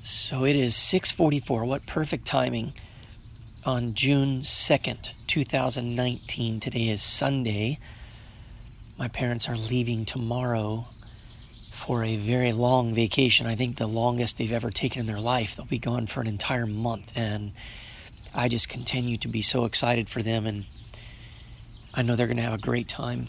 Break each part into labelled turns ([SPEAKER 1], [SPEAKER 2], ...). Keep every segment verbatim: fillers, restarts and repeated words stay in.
[SPEAKER 1] So it is six forty-four. What perfect timing on June second, two thousand nineteen. Today is Sunday. My parents are leaving tomorrow for a very long vacation. I think the longest they've ever taken in their life. They'll be gone for an entire month, and I just continue to be so excited for them, and I know they're going to have a great time.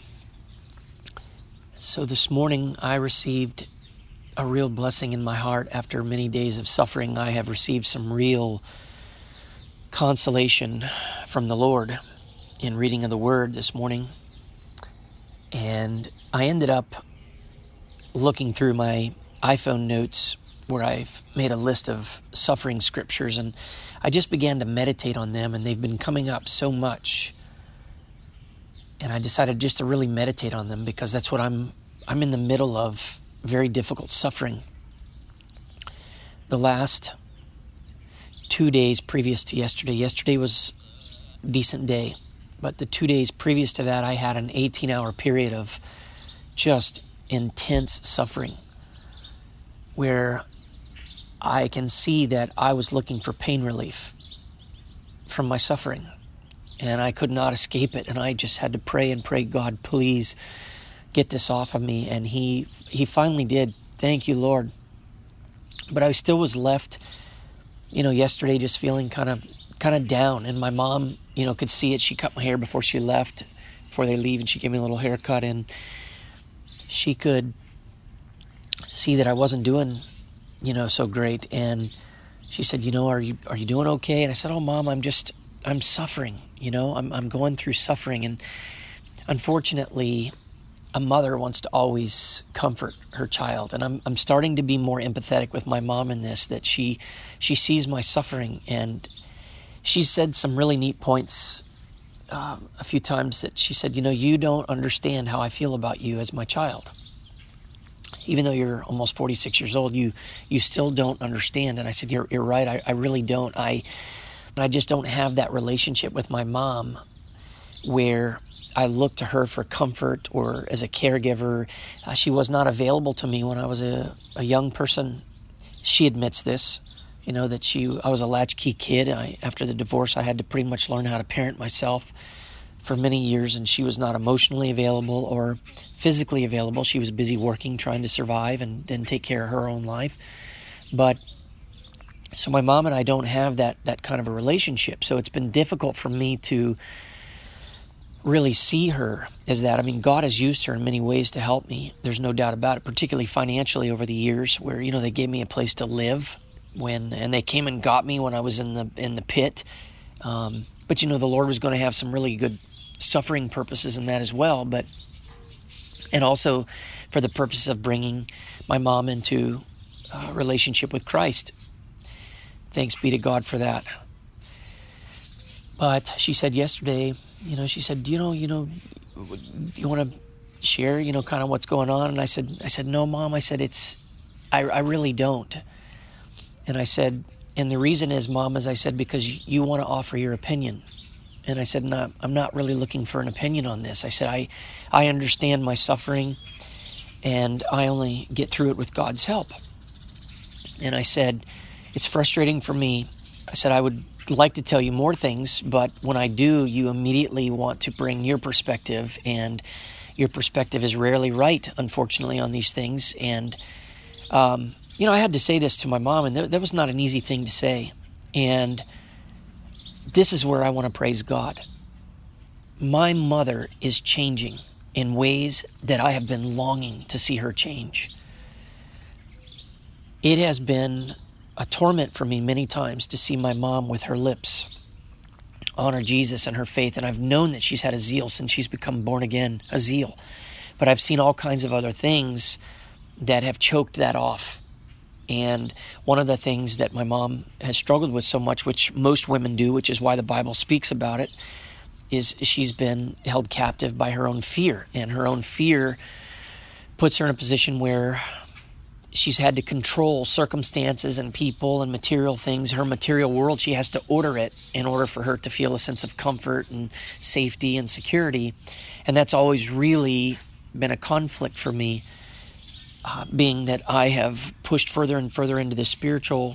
[SPEAKER 1] So this morning I received a real blessing in my heart. After many days of suffering, I have received some real consolation from the Lord in reading of the Word this morning. And I ended up looking through my iPhone notes where I've made a list of suffering scriptures, and I just began to meditate on them, and they've been coming up so much. And I decided just to really meditate on them because that's what I'm I'm in the middle of. Very difficult suffering. The last two days previous to yesterday, yesterday was a decent day, but the two days previous to that, I had an eighteen hour period of just intense suffering where I can see that I was looking for pain relief from my suffering, and I could not escape it, and I just had to pray and pray, God, please get this off of me. And he he finally did. Thank you, Lord. But I still was left, you know, yesterday just feeling kind of kind of down. And my mom, you know, could see it. She cut my hair before she left, before they leave, and she gave me a little haircut. And she could see that I wasn't doing, you know, so great. And she said, you know, are you are you doing okay? And I said, oh, Mom, I'm just I'm suffering. You know, I'm I'm going through suffering. And unfortunately, a mother wants to always comfort her child, and I'm I'm starting to be more empathetic with my mom in this, that she she sees my suffering, and she said some really neat points uh, a few times. That she said, you know, you don't understand how I feel about you as my child. Even though you're almost forty-six years old, you you still don't understand. And I said, you're you're right. I, I really don't. I I just don't have that relationship with my mom where I look to her for comfort or as a caregiver. Uh, she was not available to me when I was a, a young person. She admits this, you know, that she I was a latchkey kid. I, after the divorce, I had to pretty much learn how to parent myself for many years, and she was not emotionally available or physically available. She was busy working, trying to survive and then take care of her own life. But so my mom and I don't have that that kind of a relationship. So it's been difficult for me to really see her as that. I mean, God has used her in many ways to help me. There's no doubt about it, particularly financially over the years where, you know, they gave me a place to live when, and they came and got me when I was in the, in the pit. Um, but, you know, the Lord was going to have some really good suffering purposes in that as well. But, and also for the purpose of bringing my mom into a relationship with Christ. Thanks be to God for that. But she said yesterday, you know, she said, you know, you know, do you want to share, you know, kind of what's going on? And I said, I said, no, Mom. I said, it's, I, I really don't. And I said, and the reason is, Mom, is I said, because you want to offer your opinion. And I said, no, I'm not really looking for an opinion on this. I said, I, I understand my suffering, and I only get through it with God's help. And I said, it's frustrating for me. I said, I would like to tell you more things, but when I do, you immediately want to bring your perspective, and your perspective is rarely right, unfortunately, on these things. And, um, you know, I had to say this to my mom, and that, that was not an easy thing to say. And this is where I want to praise God. My mother is changing in ways that I have been longing to see her change. It has been a torment for me many times to see my mom with her lips honor Jesus and her faith. And I've known that she's had a zeal since she's become born again, a zeal. But I've seen all kinds of other things that have choked that off. And one of the things that my mom has struggled with so much, which most women do, which is why the Bible speaks about it, is she's been held captive by her own fear. And her own fear puts her in a position where she's had to control circumstances and people and material things. Her material world, she has to order it in order for her to feel a sense of comfort and safety and security. And that's always really been a conflict for me, uh, being that I have pushed further and further into the spiritual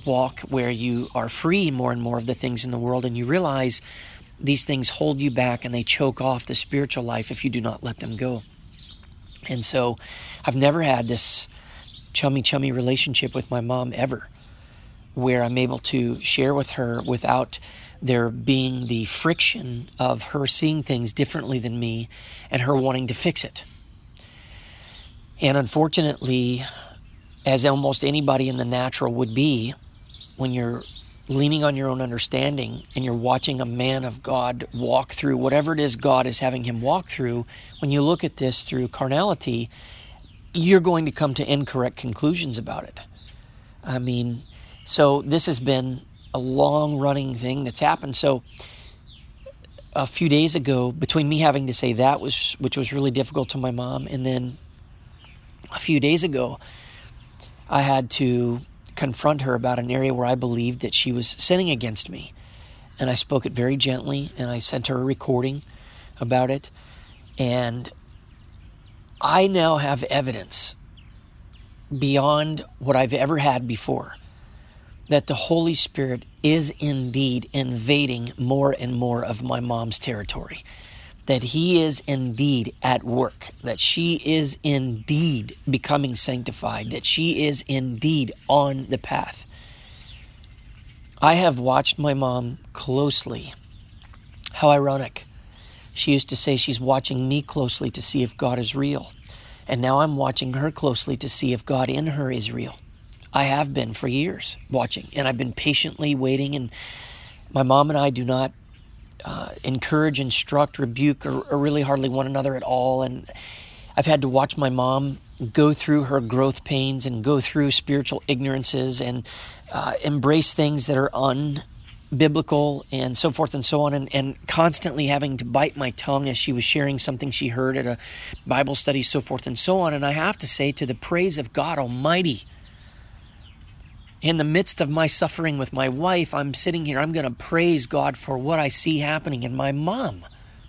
[SPEAKER 1] walk where you are free more and more of the things in the world, and you realize these things hold you back and they choke off the spiritual life if you do not let them go. And so I've never had this chummy chummy relationship with my mom ever, where I'm able to share with her without there being the friction of her seeing things differently than me and her wanting to fix it. And unfortunately, as almost anybody in the natural would be, when you're leaning on your own understanding and you're watching a man of God walk through whatever it is God is having him walk through, when you look at this through carnality, you're going to come to incorrect conclusions about it. I mean, so this has been a long-running thing that's happened. So a few days ago, between me having to say that, was which was really difficult to my mom, and then a few days ago, I had to confront her about an area where I believed that she was sinning against me. And I spoke it very gently, and I sent her a recording about it. And I now have evidence beyond what I've ever had before that the Holy Spirit is indeed invading more and more of my mom's territory. That he is indeed at work, that she is indeed becoming sanctified, that she is indeed on the path. I have watched my mom closely. How ironic. She used to say she's watching me closely to see if God is real. And now I'm watching her closely to see if God in her is real. I have been for years watching, and I've been patiently waiting, and my mom and I do not Uh, encourage, instruct, rebuke, or, or really hardly one another at all. And I've had to watch my mom go through her growth pains and go through spiritual ignorances and uh, embrace things that are unbiblical and so forth and so on, and, and constantly having to bite my tongue as she was sharing something she heard at a Bible study, so forth and so on. And I have to say, to the praise of God Almighty, in the midst of my suffering with my wife, I'm sitting here, I'm going to praise God for what I see happening in my mom.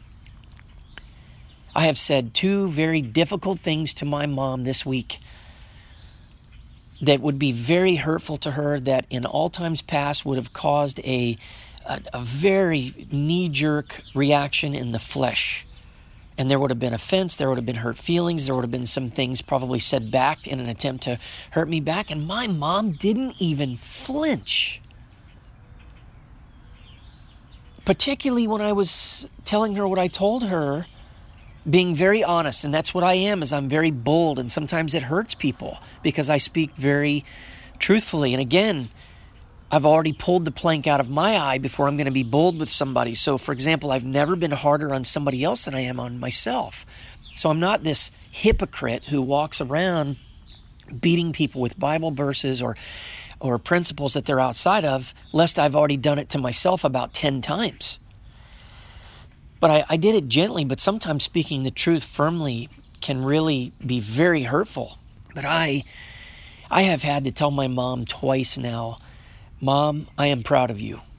[SPEAKER 1] I have said two very difficult things to my mom this week that would be very hurtful to her, that in all times past would have caused a, a, a very knee-jerk reaction in the flesh. And there would have been offense, there would have been hurt feelings, there would have been some things probably said back in an attempt to hurt me back. And my mom didn't even flinch. Particularly when I was telling her what I told her, being very honest. And that's what I am, is I'm very bold. And sometimes it hurts people because I speak very truthfully. And again, I've already pulled the plank out of my eye before I'm going to be bold with somebody. So, for example, I've never been harder on somebody else than I am on myself. So I'm not this hypocrite who walks around beating people with Bible verses or or principles that they're outside of, lest I've already done it to myself about ten times. But I, I did it gently, but sometimes speaking the truth firmly can really be very hurtful. But I, I have had to tell my mom twice now, Mom, I am proud of you.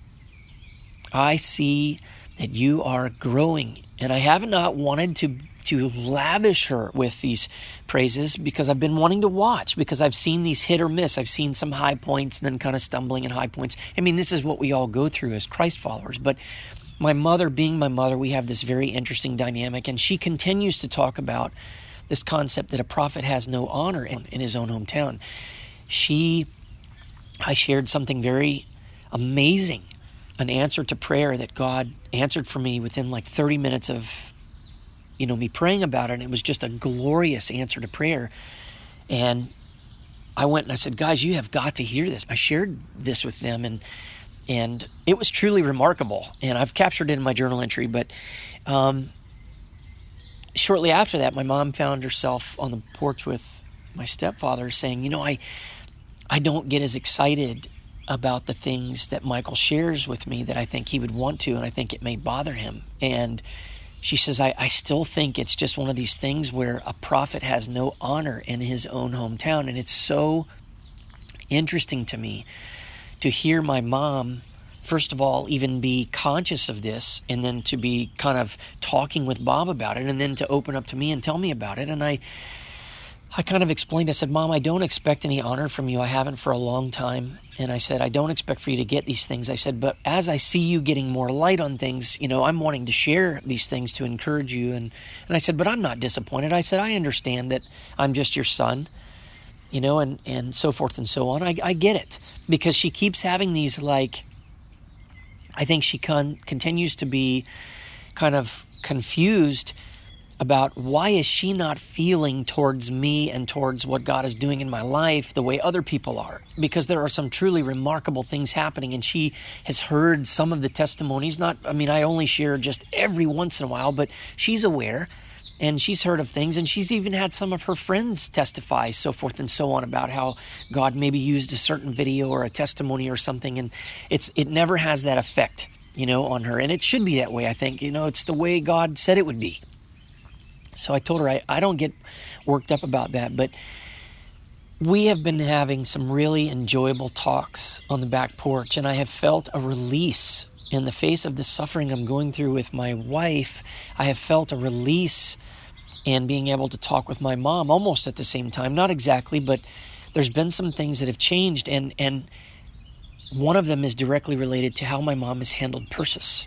[SPEAKER 1] I see that you are growing. And I have not wanted to, to lavish her with these praises because I've been wanting to watch, because I've seen these hit or miss. I've seen some high points and then kind of stumbling in high points. I mean, this is what we all go through as Christ followers. But my mother, being my mother, we have this very interesting dynamic. And she continues to talk about this concept that a prophet has no honor in, in his own hometown. She... I shared something very amazing, an answer to prayer that God answered for me within like thirty minutes of, you know, me praying about it. And it was just a glorious answer to prayer. And I went and I said, guys, you have got to hear this. I shared this with them, and and it was truly remarkable. And I've captured it in my journal entry. But um, shortly after that, my mom found herself on the porch with my stepfather saying, you know, I... I don't get as excited about the things that Michael shares with me that I think he would want to, and I think it may bother him. And she says, I, I still think it's just one of these things where a prophet has no honor in his own hometown. And it's so interesting to me to hear my mom, first of all, even be conscious of this, and then to be kind of talking with Bob about it, and then to open up to me and tell me about it. And I I kind of explained, I said, Mom, I don't expect any honor from you. I haven't for a long time. And I said, I don't expect for you to get these things. I said, but as I see you getting more light on things, you know, I'm wanting to share these things to encourage you. And, and I said, but I'm not disappointed. I said, I understand that I'm just your son, you know, and, and so forth and so on. I, I get it, because she keeps having these, like, I think she con- continues to be kind of confused about why is she not feeling towards me and towards what God is doing in my life the way other people are, because there are some truly remarkable things happening, and she has heard some of the testimonies. Not, I mean, I only share just every once in a while, but she's aware and she's heard of things, and she's even had some of her friends testify, so forth and so on, about how God maybe used a certain video or a testimony or something, and it's it never has that effect, you know, on her, and it should be that way. I think, you know, it's the way God said it would be. So I told her I, I don't get worked up about that, but we have been having some really enjoyable talks on the back porch, and I have felt a release in the face of the suffering I'm going through with my wife. I have felt a release in being able to talk with my mom almost at the same time. Not exactly, but there's been some things that have changed, and, and one of them is directly related to how my mom has handled Persis.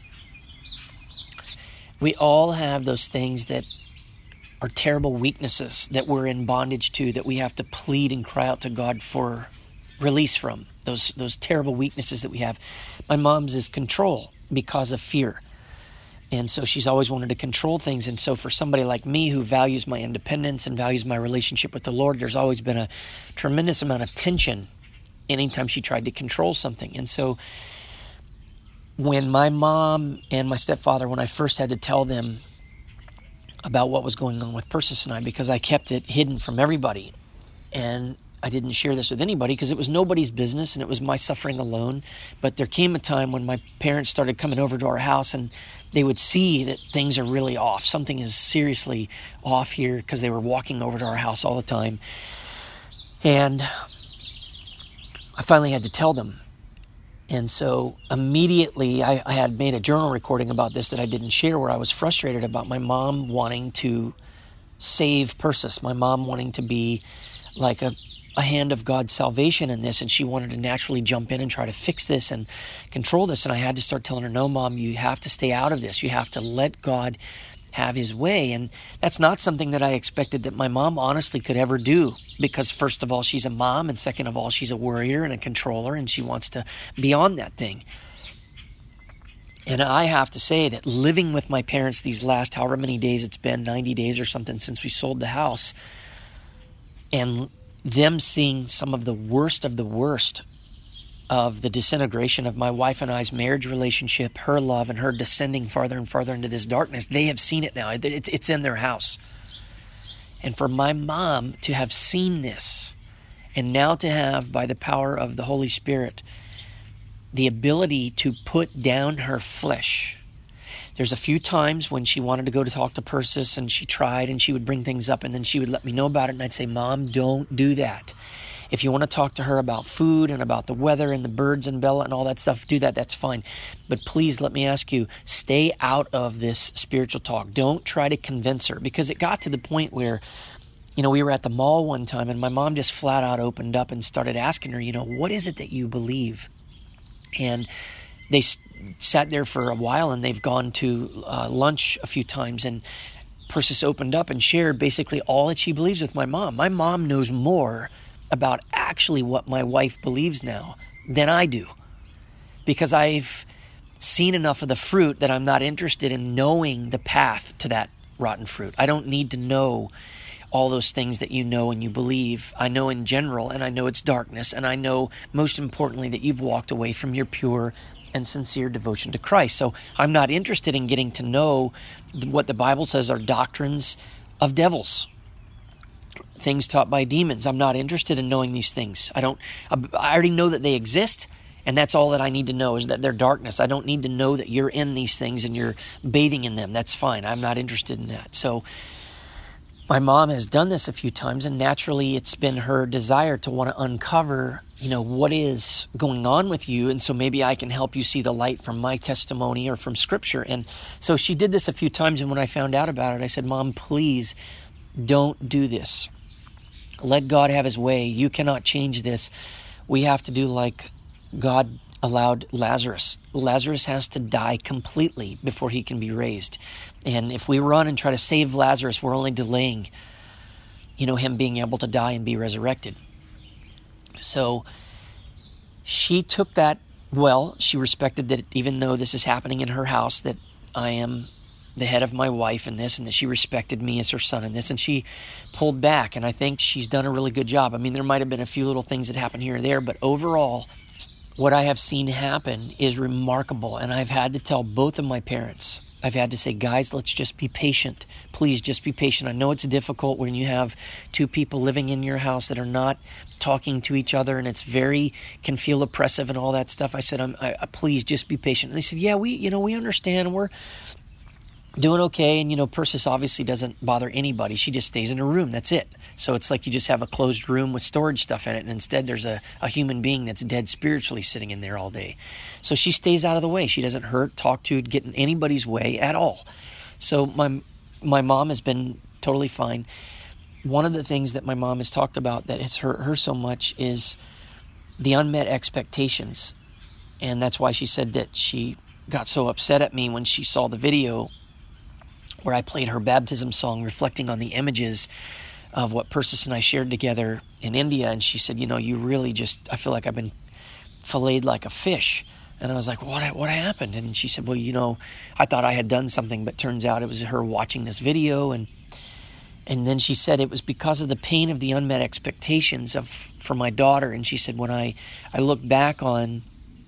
[SPEAKER 1] We all have those things that are terrible weaknesses that we're in bondage to, that we have to plead and cry out to God for release from. Those those terrible weaknesses that we have. My mom's is control because of fear. And so she's always wanted to control things. And so for somebody like me who values my independence and values my relationship with the Lord, there's always been a tremendous amount of tension anytime she tried to control something. And so when my mom and my stepfather, when I first had to tell them about what was going on with Persis and I, because I kept it hidden from everybody, and I didn't share this with anybody because it was nobody's business and it was my suffering alone. But there came a time when my parents started coming over to our house, and they would see that things are really off. Something is seriously off here, because they were walking over to our house all the time. And I finally had to tell them. And so immediately I, I had made a journal recording about this that I didn't share, where I was frustrated about my mom wanting to save Persis, my mom wanting to be like a, a hand of God's salvation in this, and she wanted to naturally jump in and try to fix this and control this. And I had to start telling her, no, Mom, you have to stay out of this. You have to let God have his way. And that's not something that I expected that my mom honestly could ever do, because first of all, she's a mom, and second of all, she's a worrier and a controller, and she wants to be on that thing. And I have to say that living with my parents these last however many days it's been, ninety days or something since we sold the house, and them seeing some of the worst of the worst of the disintegration of my wife and I's marriage relationship, her love, and her descending farther and farther into this darkness. They have seen it now. It's in their house. And for my mom to have seen this, and now to have, by the power of the Holy Spirit, the ability to put down her flesh. There's a few times when she wanted to go to talk to Persis, and she tried, and she would bring things up, and then she would let me know about it, and I'd say, Mom, don't do that. If you want to talk to her about food and about the weather and the birds and Bella and all that stuff, do that. That's fine. But please, let me ask you, stay out of this spiritual talk. Don't try to convince her, because it got to the point where, you know, we were at the mall one time, and my mom just flat out opened up and started asking her, you know, what is it that you believe? And they s- sat there for a while, and they've gone to uh, lunch a few times, and Persis opened up and shared basically all that she believes with my mom. My mom knows more about actually what my wife believes now than I do, because I've seen enough of the fruit that I'm not interested in knowing the path to that rotten fruit. I don't need to know all those things that you know and you believe. I know in general, and I know it's darkness, and I know most importantly that you've walked away from your pure and sincere devotion to Christ. So I'm not interested in getting to know what the Bible says are doctrines of devils, things taught by demons. I'm not interested in knowing these things. I don't, I already know that they exist, and that's all that I need to know, is that they're darkness. I don't need to know that you're in these things and you're bathing in them. That's fine. I'm not interested in that. So my mom has done this a few times, and naturally it's been her desire to want to uncover, you know, what is going on with you. And so maybe I can help you see the light from my testimony or from Scripture. And so she did this a few times, and when I found out about it, I said, Mom, please don't do this. Let God have his way. You cannot change this. We have to do like God allowed Lazarus. Lazarus has to die completely before he can be raised. And if we run and try to save Lazarus, we're only delaying, you know, him being able to die and be resurrected. So she took that well. She respected that even though this is happening in her house, that I am the head of my wife in this, and that she respected me as her son in this, and she pulled back. And I think she's done a really good job. I mean, there might have been a few little things that happened here and there, but overall, what I have seen happen is remarkable. And I've had to tell both of my parents, I've had to say, guys, let's just be patient. Please just be patient. I know it's difficult when you have two people living in your house that are not talking to each other, and it's very, can feel oppressive and all that stuff. I said, I'm, I, I, please just be patient. And they said, yeah, we, you know, we understand. We're doing okay. And, you know, Persis obviously doesn't bother anybody. She just stays in her room. That's it. So it's like you just have a closed room with storage stuff in it, and instead there's a, a human being that's dead spiritually sitting in there all day. So she stays out of the way. She doesn't hurt, talk to, get in anybody's way at all. So my my mom has been totally fine. One of the things that my mom has talked about that has hurt her so much is the unmet expectations. And that's why she said that she got so upset at me when she saw the video where I played her baptism song reflecting on the images of what Persis and I shared together in India. And she said, you know, you really just, I feel like I've been filleted like a fish. And I was like, what what happened? And she said, well, you know, I thought I had done something, but turns out it was her watching this video. And and then she said it was because of the pain of the unmet expectations of for my daughter. And she said, when I, I look back on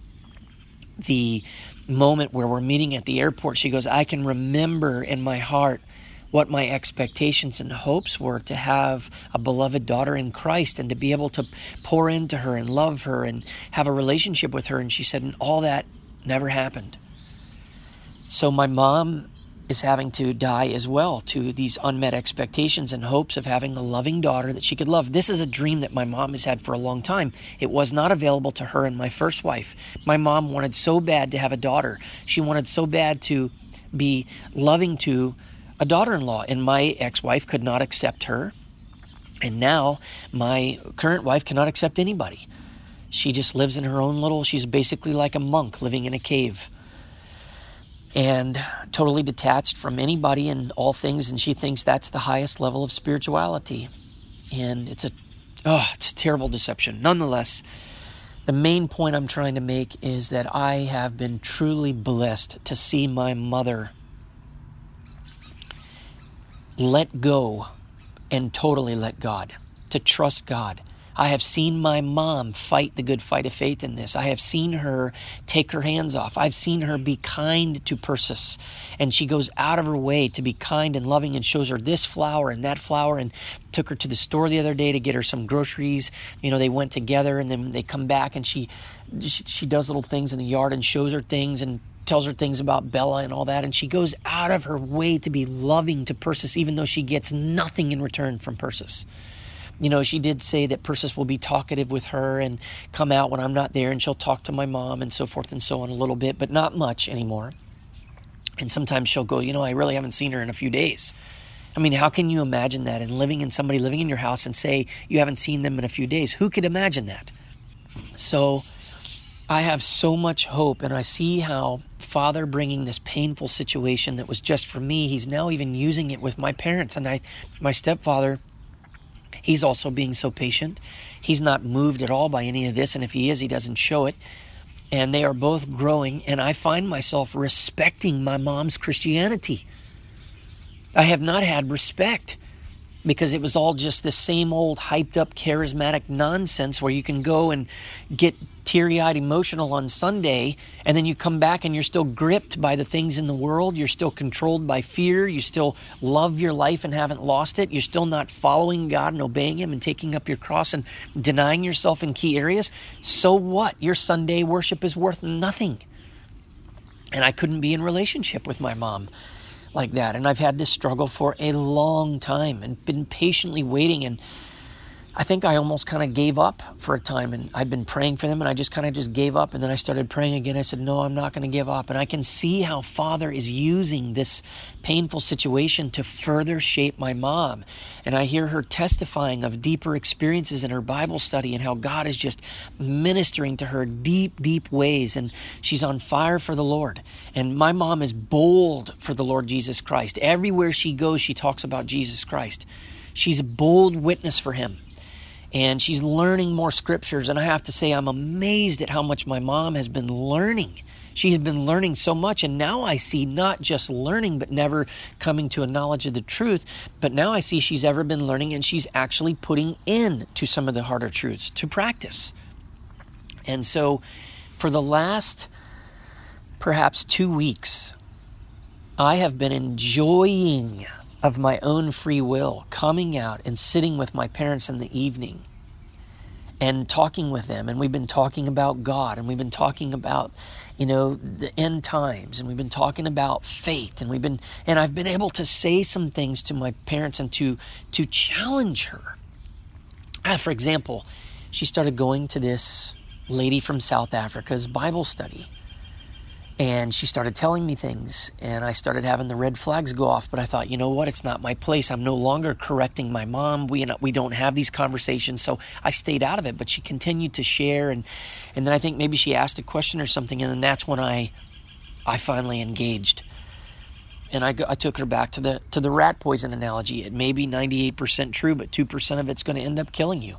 [SPEAKER 1] the moment where we're meeting at the airport, she goes, I can remember in my heart what my expectations and hopes were to have a beloved daughter in Christ and to be able to pour into her and love her and have a relationship with her. And she said, and all that never happened. So my mom is having to die as well to these unmet expectations and hopes of having a loving daughter that she could love. This is a dream that my mom has had for a long time. It was not available to her and my first wife. My mom wanted so bad to have a daughter. She wanted so bad to be loving to a daughter-in-law, and my ex-wife could not accept her. And now my current wife cannot accept anybody. She just lives in her own little, she's basically like a monk living in a cave and totally detached from anybody and all things. And she thinks that's the highest level of spirituality. And it's a, oh, it's a terrible deception. Nonetheless, the main point I'm trying to make is that I have been truly blessed to see my mother let go and totally let God, to trust God. I have seen my mom fight the good fight of faith in this. I have seen her take her hands off. I've seen her be kind to Persis, and she goes out of her way to be kind and loving and shows her this flower and that flower, and took her to the store the other day to get her some groceries. You know, they went together, and then they come back, and she she, she does little things in the yard and shows her things and tells her things about Bella and all that, and she goes out of her way to be loving to Persis, even though she gets nothing in return from Persis. You know, she did say that Persis will be talkative with her and come out when I'm not there, and she'll talk to my mom and so forth and so on a little bit, but not much anymore. And sometimes she'll go, you know, I really haven't seen her in a few days. I mean, how can you imagine that? And living in somebody living in your house and say you haven't seen them in a few days. Who could imagine that? So I have so much hope, and I see how Father bringing this painful situation that was just for me, he's now even using it with my parents. And I, my stepfather, he's also being so patient. He's not moved at all by any of this, and if he is, he doesn't show it. And they are both growing, and I find myself respecting my mom's Christianity. I have not had respect because it was all just the same old hyped up charismatic nonsense where you can go and get teary-eyed emotional on Sunday, and then you come back and you're still gripped by the things in the world. You're still controlled by fear. You still love your life and haven't lost it. You're still not following God and obeying Him and taking up your cross and denying yourself in key areas. So what? Your Sunday worship is worth nothing. And I couldn't be in relationship with my mom like that. And I've had this struggle for a long time and been patiently waiting. And I think I almost kind of gave up for a time, and I'd been praying for them, and I just kind of just gave up, and then I started praying again. I said, no, I'm not going to give up. And I can see how Father is using this painful situation to further shape my mom. And I hear her testifying of deeper experiences in her Bible study and how God is just ministering to her deep, deep ways, and she's on fire for the Lord. And my mom is bold for the Lord Jesus Christ. Everywhere she goes, she talks about Jesus Christ. She's a bold witness for him. And she's learning more scriptures. And I have to say, I'm amazed at how much my mom has been learning. She has been learning so much. And now I see not just learning, but never coming to a knowledge of the truth. But now I see she's ever been learning, and she's actually putting in to some of the harder truths to practice. And so for the last perhaps two weeks, I have been enjoying of my own free will, coming out and sitting with my parents in the evening and talking with them. And we've been talking about God, and we've been talking about, you know, the end times, and we've been talking about faith, and we've been, and I've been able to say some things to my parents and to, to challenge her. Ah, for example, she started going to this lady from South Africa's Bible study. And she started telling me things, and I started having the red flags go off. But I thought, you know what? It's not my place. I'm no longer correcting my mom. We we don't have these conversations. So I stayed out of it. But she continued to share. And, and then I think maybe she asked a question or something. And then that's when I I finally engaged. And I, go, I took her back to the to the rat poison analogy. It may be ninety-eight percent true, but two percent of it's going to end up killing you.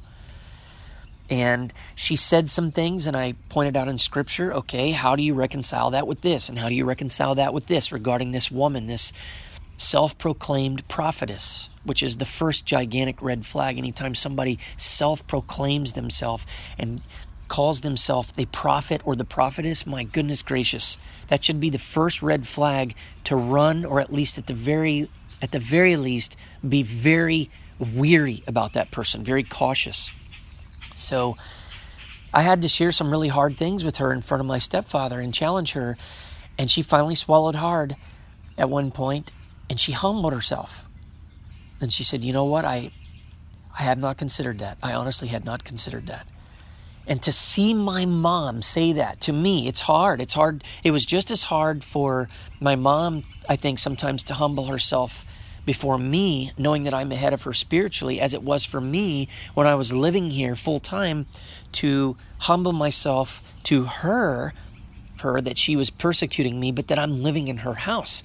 [SPEAKER 1] And she said some things, and I pointed out in Scripture, okay, how do you reconcile that with this? And how do you reconcile that with this regarding this woman, this self-proclaimed prophetess, which is the first gigantic red flag. Anytime somebody self-proclaims themselves and calls themselves the prophet or the prophetess, my goodness gracious, that should be the first red flag to run, or at least at the very, at the very least, be very weary about that person, very cautious. So I had to share some really hard things with her in front of my stepfather and challenge her. And she finally swallowed hard at one point, and she humbled herself. And she said, you know what? I I have not considered that. I honestly had not considered that. And to see my mom say that to me, it's hard. It's hard. It was just as hard for my mom, I think, sometimes to humble herself before me, knowing that I'm ahead of her spiritually, as it was for me when I was living here full time, to humble myself to her, her that she was persecuting me, but that I'm living in her house.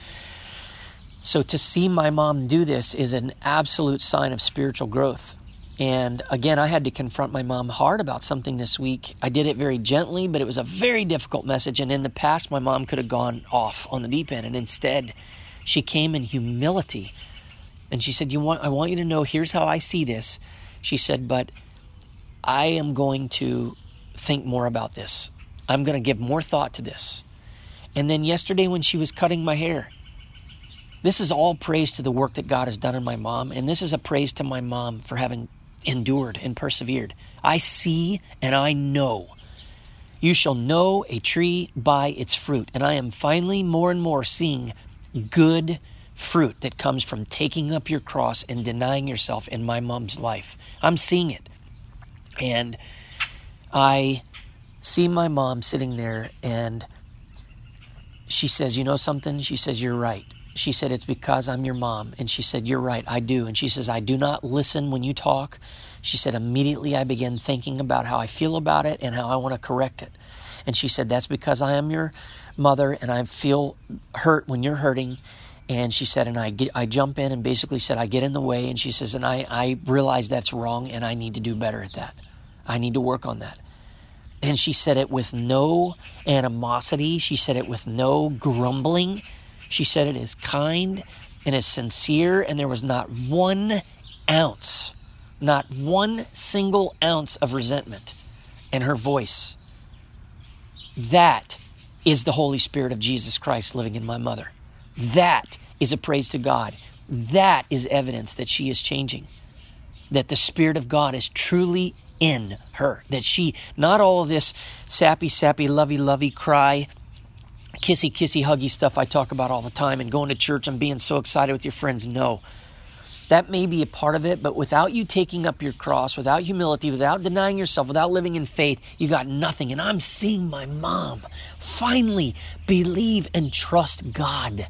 [SPEAKER 1] So to see my mom do this is an absolute sign of spiritual growth. And again, I had to confront my mom hard about something this week. I did it very gently, but it was a very difficult message. And in the past, my mom could have gone off on the deep end. And instead, she came in humility. And she said, "You want? I want you to know, here's how I see this." She said, "But I am going to think more about this. I'm going to give more thought to this." And then yesterday when she was cutting my hair, this is all praise to the work that God has done in my mom. And this is a praise to my mom for having endured and persevered. I see and I know. You shall know a tree by its fruit. And I am finally more and more seeing good fruit that comes from taking up your cross and denying yourself in my mom's life. I'm seeing it. And I see my mom sitting there, and she says, "You know something?" She says, "You're right." She said, "It's because I'm your mom." And she said, "You're right, I do." And she says, "I do not listen when you talk." She said, "Immediately I began thinking about how I feel about it and how I want to correct it." And she said, "That's because I am your mother and I feel hurt when you're hurting." And she said, and I get, I jump in and basically said, I get in the way. And she says, and I, I realize that's wrong, and I need to do better at that. I need to work on that. And she said it with no animosity. She said it with no grumbling. She said it as kind and as sincere. And there was not one ounce, not one single ounce of resentment in her voice. That is the Holy Spirit of Jesus Christ living in my mother. That is a praise to God. That is evidence that she is changing. That the Spirit of God is truly in her. That she, not all of this sappy, sappy, lovey, lovey, cry, kissy, kissy, huggy stuff I talk about all the time, and going to church and being so excited with your friends. No. That may be a part of it, but without you taking up your cross, without humility, without denying yourself, without living in faith, you got nothing. And I'm seeing my mom finally believe and trust God.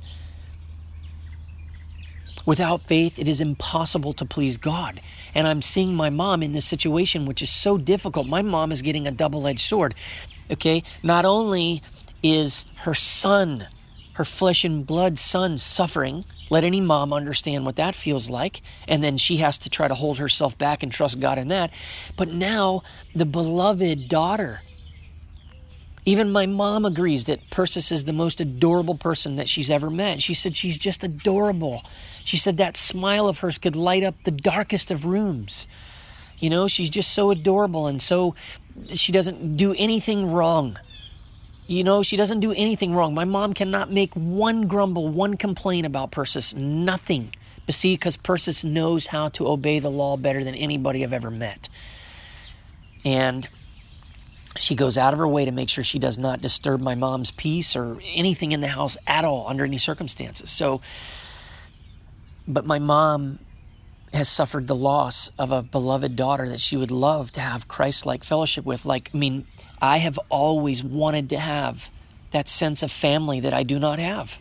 [SPEAKER 1] Without faith, it is impossible to please God. And I'm seeing my mom in this situation, which is so difficult. My mom is getting a double-edged sword. Okay, not only is her son, her flesh and blood son, suffering. Let any mom understand what that feels like. And then she has to try to hold herself back and trust God in that. But now the beloved daughter, even my mom agrees that Persis is the most adorable person that she's ever met. She said she's just adorable. She said that smile of hers could light up the darkest of rooms. You know, she's just so adorable, and so she doesn't do anything wrong. You know, she doesn't do anything wrong. My mom cannot make one grumble, one complaint about Persis. Nothing. But see, because Persis knows how to obey the law better than anybody I've ever met. And she goes out of her way to make sure she does not disturb my mom's peace or anything in the house at all under any circumstances. So, but my mom has suffered the loss of a beloved daughter that she would love to have Christ-like fellowship with. Like, I mean, I have always wanted to have that sense of family that I do not have.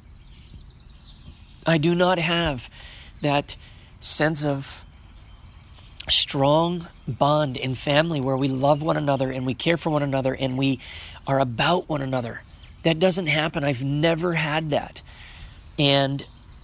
[SPEAKER 1] I do not have that sense of strong bond in family where we love one another and we care for one another and we are about one another. That doesn't happen. I've never had that. And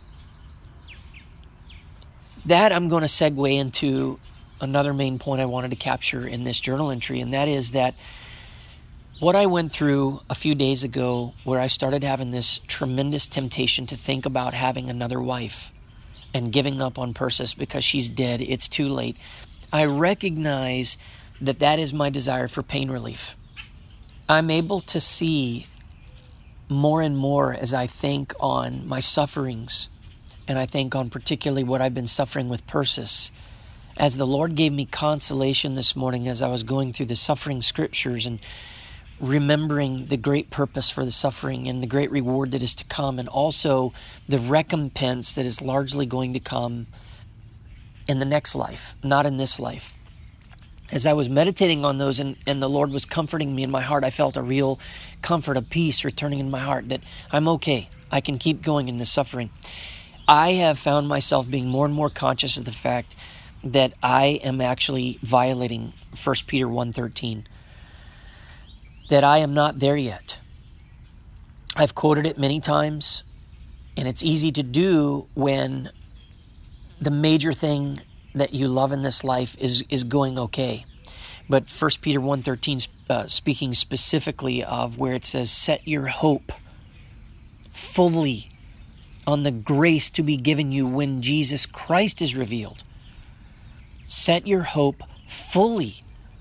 [SPEAKER 1] that I'm going to segue into another main point I wanted to capture in this journal entry, and that is that what I went through a few days ago where I started having this tremendous temptation to think about having another wife and giving up on Persis because she's dead, it's too late. I recognize that that is my desire for pain relief. I'm able to see more and more as I think on my sufferings, and I think on particularly what I've been suffering with Persis. As the Lord gave me consolation this morning as I was going through the suffering scriptures and remembering the great purpose for the suffering and the great reward that is to come, and also the recompense that is largely going to come in the next life, not in this life. As I was meditating on those and, and the Lord was comforting me in my heart, I felt a real comfort, a peace returning in my heart that I'm okay. I can keep going in this suffering. I have found myself being more and more conscious of the fact that I am actually violating First Peter one thirteen. That I am not there yet. I've quoted it many times, and it's easy to do when the major thing that you love in this life is, is going okay. But First Peter one thirteen, uh, speaking specifically of where it says, set your hope fully on the grace to be given you when Jesus Christ is revealed. Set your hope fully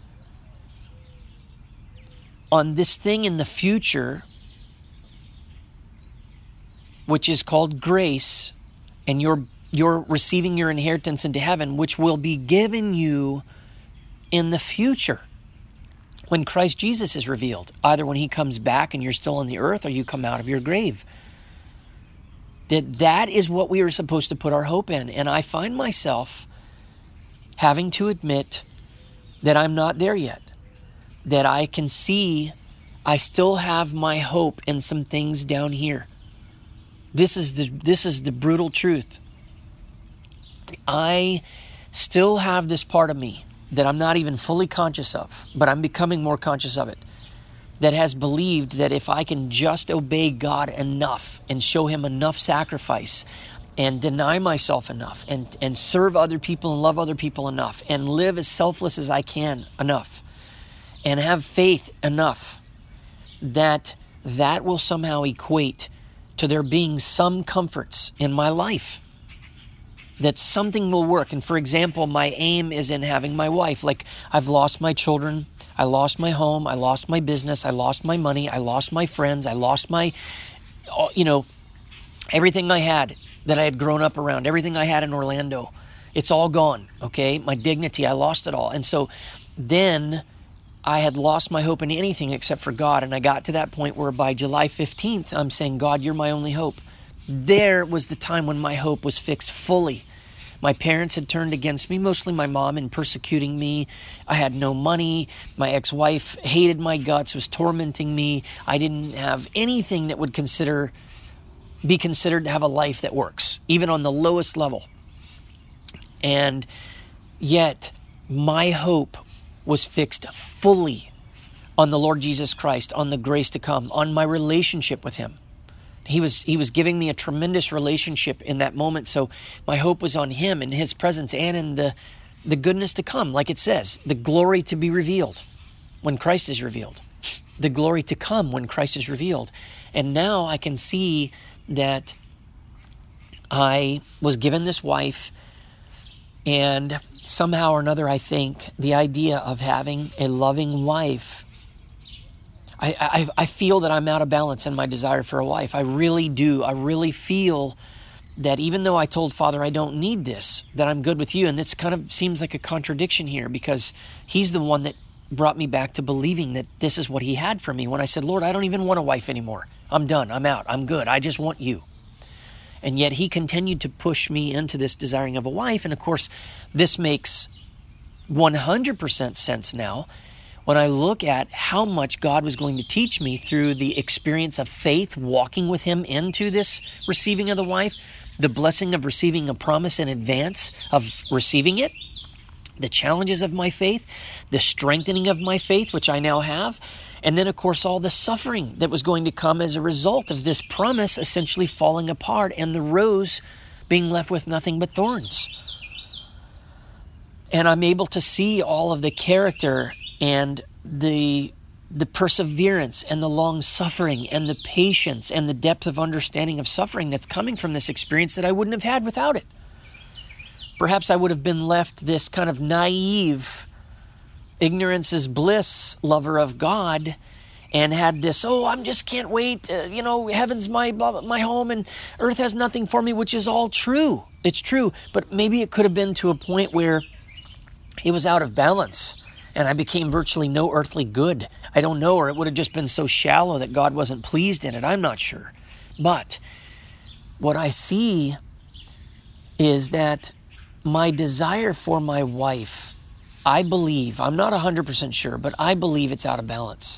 [SPEAKER 1] on this thing in the future, which is called grace, and you're you're receiving your inheritance into heaven, which will be given you in the future when Christ Jesus is revealed, either when he comes back and you're still on the earth or you come out of your grave. That that is what we are supposed to put our hope in. And I find myself having to admit that I'm not there yet. That I can see I still have my hope in some things down here. This is the this is the brutal truth. I still have this part of me that I'm not even fully conscious of, but I'm becoming more conscious of it, that has believed that if I can just obey God enough and show him enough sacrifice and deny myself enough and, and serve other people and love other people enough and live as selfless as I can enough and have faith enough, that that will somehow equate to there being some comforts in my life, that something will work. And for example, my aim is in having my wife. Like, I've lost my children, I lost my home, I lost my business, I lost my money, I lost my friends, I lost my, you know, everything I had that I had grown up around, everything I had in Orlando. It's all gone, okay? My dignity, I lost it all. And so then I had lost my hope in anything except for God. And I got to that point where by July fifteenth, I'm saying, God, you're my only hope. There was the time when my hope was fixed fully. My parents had turned against me, mostly my mom, in persecuting me. I had no money. My ex-wife hated my guts, was tormenting me. I didn't have anything that would consider be considered to have a life that works, even on the lowest level. And yet, my hope was fixed fully on the Lord Jesus Christ, on the grace to come, on my relationship with Him. He was he was giving me a tremendous relationship in that moment, so my hope was on Him and His presence and in the, the goodness to come, like it says, the glory to be revealed when Christ is revealed, the glory to come when Christ is revealed. And now I can see that I was given this wife, and somehow or another, I think the idea of having a loving wife, I, I I feel that I'm out of balance in my desire for a wife. I really do. I really feel that even though I told Father I don't need this, that I'm good with you. And this kind of seems like a contradiction here, because He's the one that brought me back to believing that this is what He had for me when I said, Lord, I don't even want a wife anymore. I'm done. I'm out. I'm good. I just want you. And yet He continued to push me into this desiring of a wife. And of course, this makes one hundred percent sense now when I look at how much God was going to teach me through the experience of faith, walking with Him into this receiving of the wife, the blessing of receiving a promise in advance of receiving it, the challenges of my faith, the strengthening of my faith, which I now have, and then, of course, all the suffering that was going to come as a result of this promise essentially falling apart and the rose being left with nothing but thorns. And I'm able to see all of the character and the the perseverance and the long suffering and the patience and the depth of understanding of suffering that's coming from this experience that I wouldn't have had without it. Perhaps I would have been left this kind of naive, ignorance is bliss lover of God, and had this, oh, I just can't wait, uh, you know, heaven's my my home and earth has nothing for me, which is all true. It's true. But maybe it could have been to a point where it was out of balance and I became virtually no earthly good. I don't know, or it would have just been so shallow that God wasn't pleased in it. I'm not sure. But what I see is that my desire for my wife, I believe, I'm not one hundred percent sure, but I believe it's out of balance.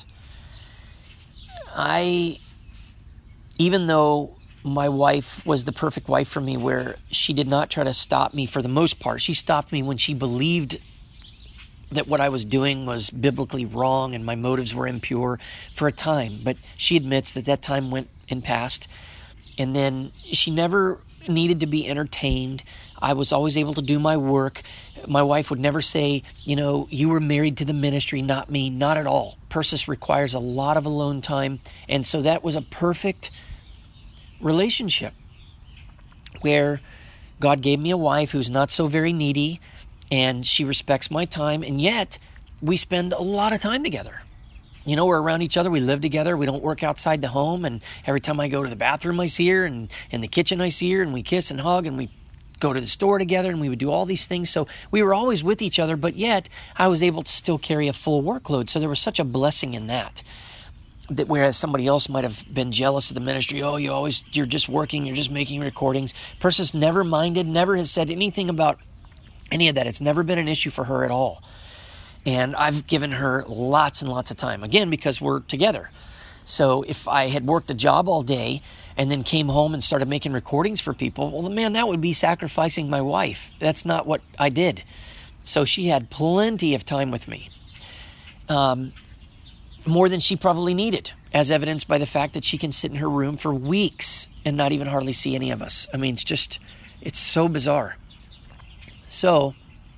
[SPEAKER 1] I, even though my wife was the perfect wife for me, where she did not try to stop me for the most part. She stopped me when she believed that what I was doing was biblically wrong and my motives were impure for a time. But she admits that that time went and passed. And then she never needed to be entertained. I was always able to do my work. My wife would never say, you know, you were married to the ministry, not me. Not at all. Persis requires a lot of alone time. And so that was a perfect relationship where God gave me a wife who's not so very needy, and she respects my time, and yet we spend a lot of time together. You know, we're around each other, we live together, we don't work outside the home, and every time I go to the bathroom I see her, and in the kitchen I see her, and we kiss and hug, and we go to the store together, and we would do all these things. So we were always with each other, but yet I was able to still carry a full workload. So there was such a blessing in that. That whereas somebody else might have been jealous of the ministry, oh, you always, you're just working, you're just making recordings. Persis never minded, never has said anything about any of that. It's never been an issue for her at all. And I've given her lots and lots of time, again, because we're together. So if I had worked a job all day and then came home and started making recordings for people, well, man, that would be sacrificing my wife. That's not what I did. So she had plenty of time with me. Um, more than she probably needed, as evidenced by the fact that she can sit in her room for weeks and not even hardly see any of us. I mean, it's just, it's so bizarre. So,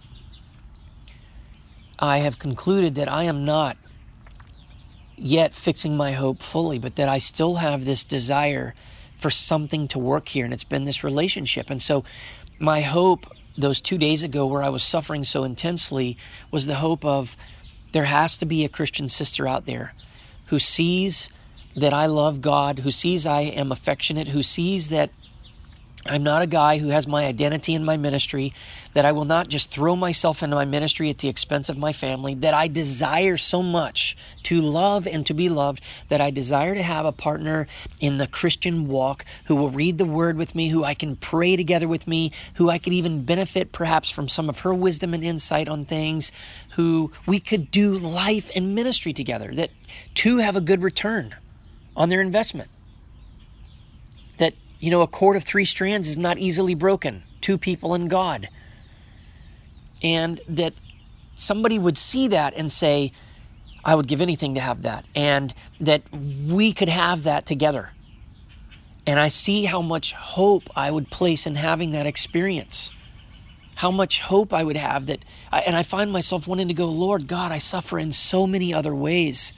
[SPEAKER 1] I have concluded that I am not yet fixing my hope fully, but that I still have this desire for something to work here, and it's been this relationship. And so, my hope those two days ago where I was suffering so intensely was the hope of, there has to be a Christian sister out there who sees that I love God, who sees I am affectionate, who sees that I'm not a guy who has my identity in my ministry, that I will not just throw myself into my ministry at the expense of my family, that I desire so much to love and to be loved, that I desire to have a partner in the Christian walk who will read the Word with me, who I can pray together with me, who I could even benefit perhaps from some of her wisdom and insight on things, who we could do life and ministry together, that two have a good return on their investment. That You know, a cord of three strands is not easily broken. Two people in God. And that somebody would see that and say, I would give anything to have that. And that we could have that together. And I see how much hope I would place in having that experience. How much hope I would have that. And I find myself wanting to go, Lord God, I suffer in so many other ways.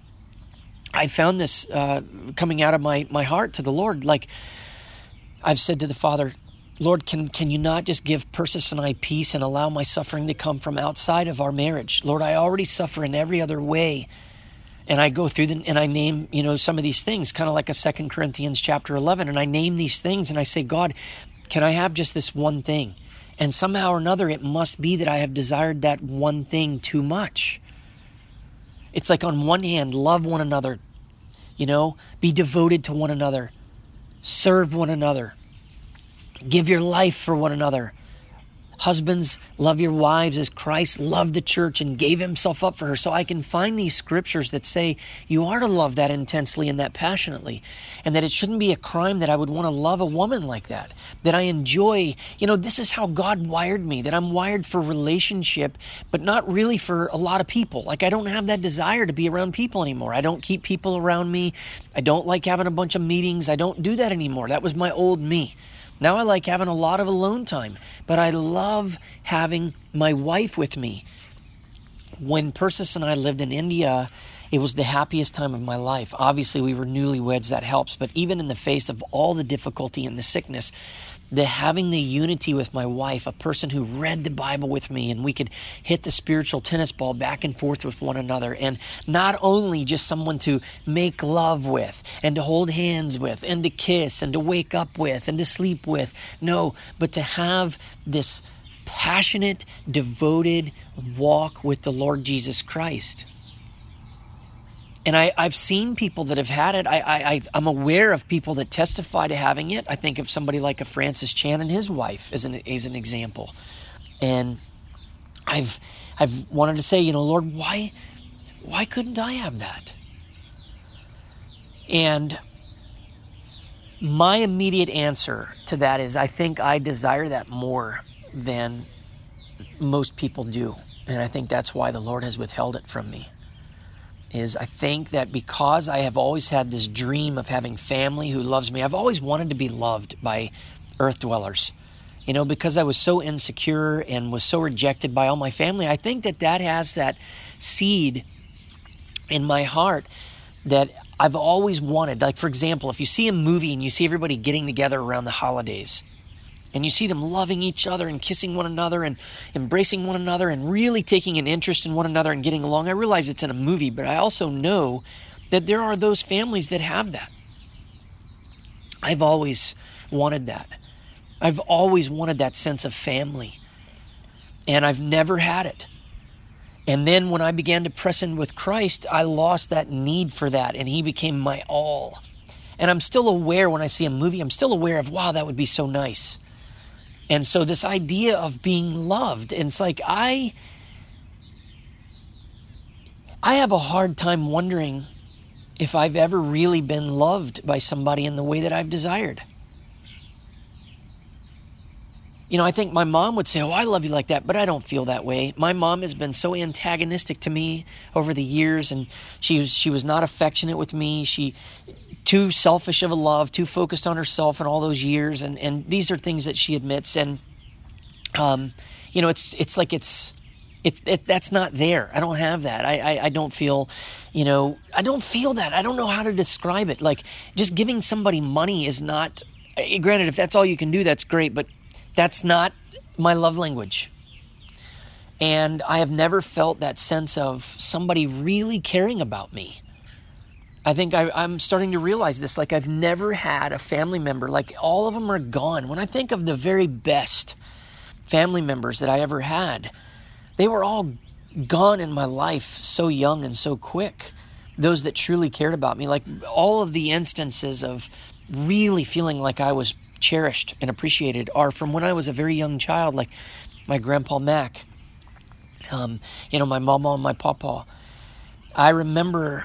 [SPEAKER 1] I found this uh, coming out of my, my heart to the Lord. Like, I've said to the Father, Lord, can can you not just give Persis and I peace and allow my suffering to come from outside of our marriage? Lord, I already suffer in every other way. And I go through the, and I name, you know, some of these things, kind of like a Second Corinthians chapter eleven. And I name these things and I say, God, can I have just this one thing? And somehow or another, it must be that I have desired that one thing too much. It's like on one hand, love one another, you know, be devoted to one another. Serve one another. Give your life for one another. Husbands, love your wives as Christ loved the church and gave himself up for her. So I can find these scriptures that say you are to love that intensely and that passionately. And that it shouldn't be a crime that I would want to love a woman like that. That I enjoy, you know, this is how God wired me. That I'm wired for relationship, but not really for a lot of people. Like I don't have that desire to be around people anymore. I don't keep people around me. I don't like having a bunch of meetings. I don't do that anymore. That was my old me. Now I like having a lot of alone time, but I love having my wife with me. When Persis and I lived in India, it was the happiest time of my life. Obviously, we were newlyweds, that helps, but even in the face of all the difficulty and the sickness, the having the unity with my wife, a person who read the Bible with me, and we could hit the spiritual tennis ball back and forth with one another, and not only just someone to make love with, and to hold hands with, and to kiss, and to wake up with, and to sleep with. No, but to have this passionate, devoted walk with the Lord Jesus Christ. And I, I've seen people that have had it. I, I, I'm aware of people that testify to having it. I think of somebody like a Francis Chan and his wife as an, as an example. And I've I've wanted to say, you know, Lord, why why couldn't I have that? And my immediate answer to that is I think I desire that more than most people do. And I think that's why the Lord has withheld it from me. Is I think that because I have always had this dream of having family who loves me, I've always wanted to be loved by earth dwellers. You know, because I was so insecure and was so rejected by all my family, I think that that has that seed in my heart that I've always wanted. Like, for example, if you see a movie and you see everybody getting together around the holidays, and you see them loving each other and kissing one another and embracing one another and really taking an interest in one another and getting along. I realize it's in a movie, but I also know that there are those families that have that. I've always wanted that. I've always wanted that sense of family. And I've never had it. And then when I began to press in with Christ, I lost that need for that, and he became my all. And I'm still aware when I see a movie, I'm still aware of, wow, that would be so nice. And so this idea of being loved, and it's like I, I have a hard time wondering if I've ever really been loved by somebody in the way that I've desired. You know, I think my mom would say, oh, I love you like that, but I don't feel that way. My mom has been so antagonistic to me over the years, and she was, she was not affectionate with me. She too selfish of a love, too focused on herself in all those years, and, and these are things that she admits. And, um, you know, it's it's like it's, it's it, that's not there. I don't have that. I, I, I don't feel, you know, I don't feel that. I don't know how to describe it. Like, just giving somebody money is not, granted, if that's all you can do, that's great, but that's not my love language. And I have never felt that sense of somebody really caring about me. I think I, I'm starting to realize this. Like, I've never had a family member, like all of them are gone. When I think of the very best family members that I ever had, they were all gone in my life so young and so quick. Those that truly cared about me, like all of the instances of really feeling like I was cherished and appreciated are from when I was a very young child, like my grandpa Mac, um, you know, my mama and my papa. I remember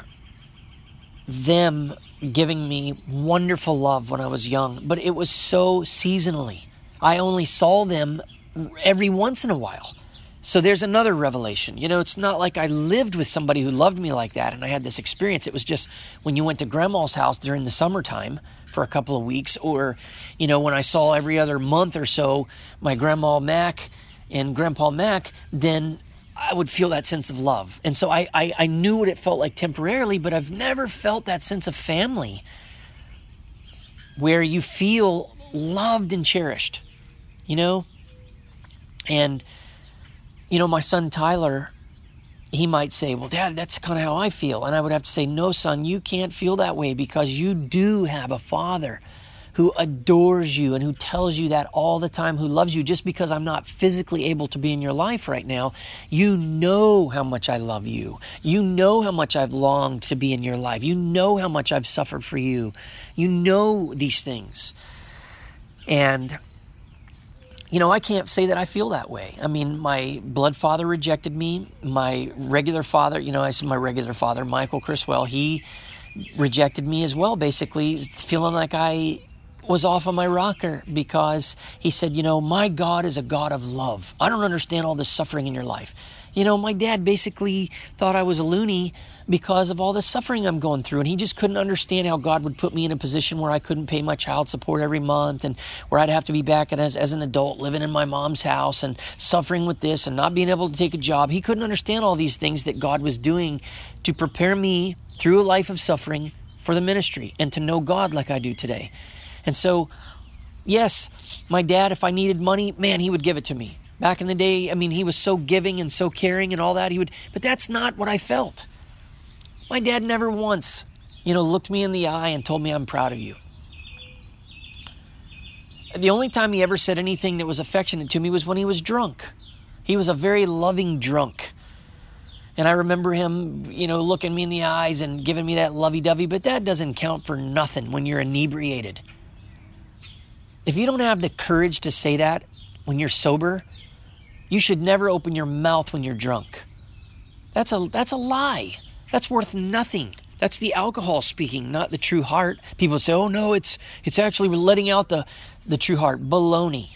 [SPEAKER 1] them giving me wonderful love when I was young, but it was so seasonally. I only saw them every once in a while. So there's another revelation. You know, it's not like I lived with somebody who loved me like that and I had this experience. It was just when you went to grandma's house during the summertime for a couple of weeks, or, you know, when I saw every other month or so my grandma Mac and grandpa Mac, then I would feel that sense of love. And so I, I, I knew what it felt like temporarily, but I've never felt that sense of family where you feel loved and cherished, you know? And, you know, my son Tyler, he might say, well, Dad, that's kind of how I feel. And I would have to say, no, son, you can't feel that way because you do have a father who adores you and who tells you that all the time, who loves you. Just because I'm not physically able to be in your life right now, you know how much I love you. You know how much I've longed to be in your life. You know how much I've suffered for you. You know these things. And, you know, I can't say that I feel that way. I mean, my blood father rejected me. My regular father, you know, I said my regular father, Michael Criswell, he rejected me as well, basically feeling like I was off of my rocker because he said, you know, my God is a God of love. I don't understand all this suffering in your life. You know, my dad basically thought I was a loony because of all the suffering I'm going through. And he just couldn't understand how God would put me in a position where I couldn't pay my child support every month and where I'd have to be back as, as an adult living in my mom's house and suffering with this and not being able to take a job. He couldn't understand all these things that God was doing to prepare me through a life of suffering for the ministry and to know God like I do today. And so, yes, my dad, if I needed money, man, he would give it to me. Back in the day, I mean, he was so giving and so caring and all that. He would, but that's not what I felt. My dad never once, you know, looked me in the eye and told me I'm proud of you. The only time he ever said anything that was affectionate to me was when he was drunk. He was a very loving drunk. And I remember him, you know, looking me in the eyes and giving me that lovey-dovey, but that doesn't count for nothing when you're inebriated. If you don't have the courage to say that when you're sober, you should never open your mouth when you're drunk. That's a that's a lie. That's worth nothing. That's the alcohol speaking, not the true heart. People say, oh no, it's it's actually letting out the, the true heart. Baloney.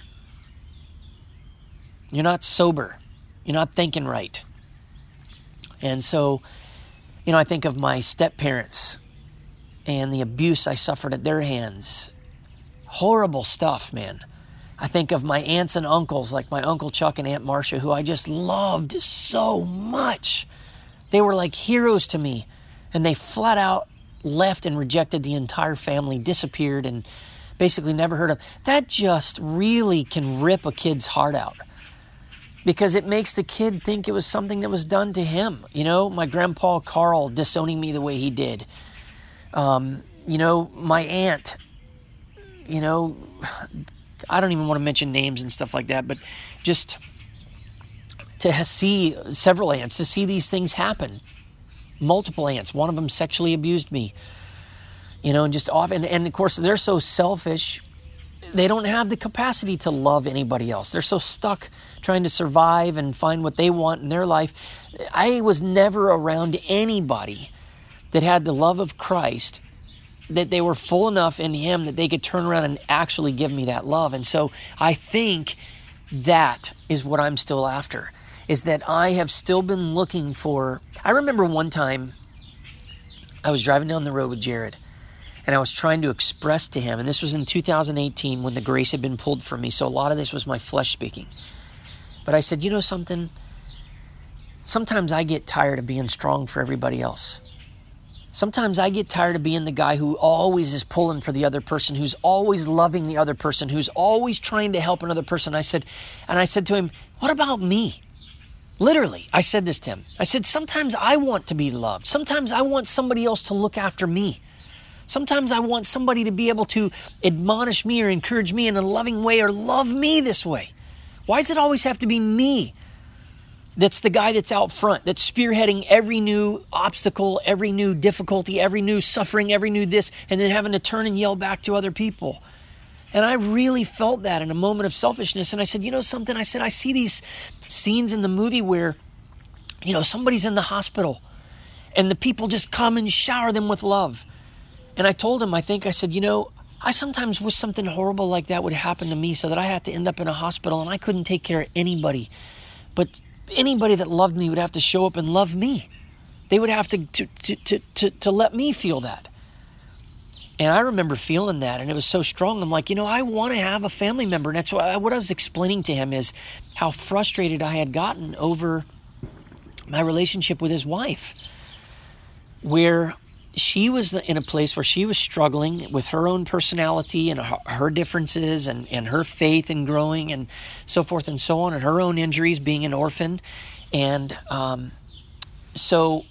[SPEAKER 1] You're not sober. You're not thinking right. And so, you know, I think of my step-parents and the abuse I suffered at their hands. Horrible stuff, man. I think of my aunts and uncles, like my Uncle Chuck and Aunt Marcia, who I just loved so much. They were like heroes to me. And they flat out left and rejected the entire family, disappeared, and basically never heard of. That just really can rip a kid's heart out. Because it makes the kid think it was something that was done to him. You know, my grandpa Carl disowning me the way he did. Um, you know, my aunt, you know, I don't even want to mention names and stuff like that, but just to see several aunts, to see these things happen. Multiple aunts. One of them sexually abused me. You know, and just off. And, and of course, they're so selfish. They don't have the capacity to love anybody else. They're so stuck trying to survive and find what they want in their life. I was never around anybody that had the love of Christ, that they were full enough in Him that they could turn around and actually give me that love. And so I think that is what I'm still after, is that I have still been looking for. I remember one time I was driving down the road with Jared, and I was trying to express to him, and this was in two thousand eighteen when the grace had been pulled from me, so a lot of this was my flesh speaking. But I said, you know something? Sometimes I get tired of being strong for everybody else. Sometimes I get tired of being the guy who always is pulling for the other person, who's always loving the other person, who's always trying to help another person. I said, and I said to him, what about me? Literally, I said this to him. I said, sometimes I want to be loved. Sometimes I want somebody else to look after me. Sometimes I want somebody to be able to admonish me or encourage me in a loving way or love me this way. Why does it always have to be me that's the guy that's out front, that's spearheading every new obstacle, every new difficulty, every new suffering, every new this, and then having to turn and yell back to other people? And I really felt that in a moment of selfishness. And I said, you know something? I said, I see these scenes in the movie where, you know, somebody's in the hospital and the people just come and shower them with love. And I told him, I think, I said, you know, I sometimes wish something horrible like that would happen to me so that I had to end up in a hospital and I couldn't take care of anybody. But anybody that loved me would have to show up and love me. They would have to to to to, to, to let me feel that. And I remember feeling that, and it was so strong. I'm like, you know, I want to have a family member. And that's what I, what I was explaining to him is how frustrated I had gotten over my relationship with his wife, where she was in a place where she was struggling with her own personality and her, her differences and, and her faith in growing and so forth and so on, and her own injuries, being an orphan. And um, so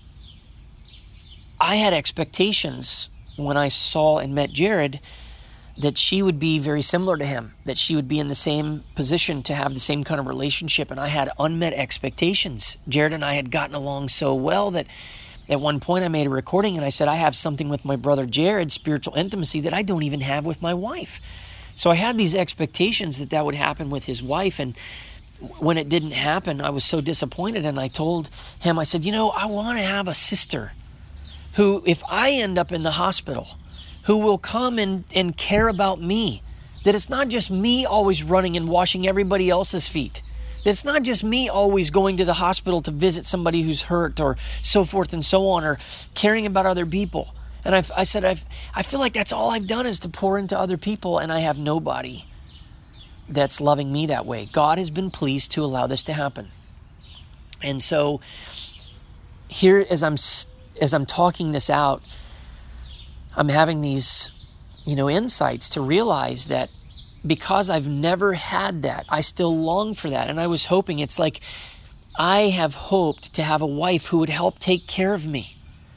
[SPEAKER 1] I had expectations when I saw and met Jared that she would be very similar to him, that she would be in the same position to have the same kind of relationship. And I had unmet expectations. Jared and I had gotten along so well that at one point I made a recording and I said, I have something with my brother Jared, spiritual intimacy, that I don't even have with my wife. So I had these expectations that that would happen with his wife. And when it didn't happen, I was so disappointed. And I told him, I said, you know, I want to have a sister who, if I end up in the hospital, who will come and, and care about me. That it's not just me always running and washing everybody else's feet. That it's not just me always going to the hospital to visit somebody who's hurt or so forth and so on, or caring about other people. And I've, I said, I've, I feel like that's all I've done is to pour into other people, and I have nobody that's loving me that way. God has been pleased to allow this to happen. And so here, as I'm as I'm talking this out, I'm having these, you know, insights to realize that because I've never had that, I still long for that. And I was hoping, it's like I have hoped to have a wife who would help take care of me.